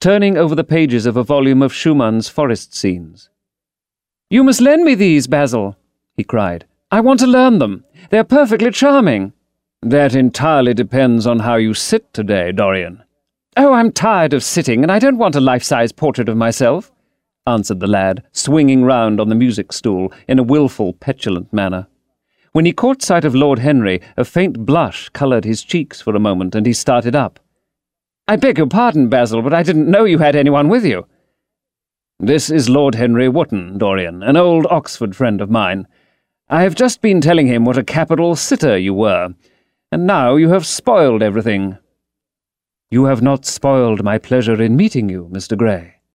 turning over the pages of a volume of Schumann's forest scenes. "You must lend me these, Basil," he cried. "I want to learn them. They're perfectly charming." "That entirely depends on how you sit today, Dorian." "Oh, I'm tired of sitting, and I don't want a life-size portrait of myself," answered the lad, swinging round on the music stool in a wilful, petulant manner. When he caught sight of Lord Henry, a faint blush coloured his cheeks for a moment, and he started up. "I beg your pardon, Basil, but I didn't know you had anyone with you." "This is Lord Henry Wotton, Dorian, an old Oxford friend of mine. I have just been telling him what a capital sitter you were, and now you have spoiled everything." "You have not spoiled my pleasure in meeting you, Mr. Grey."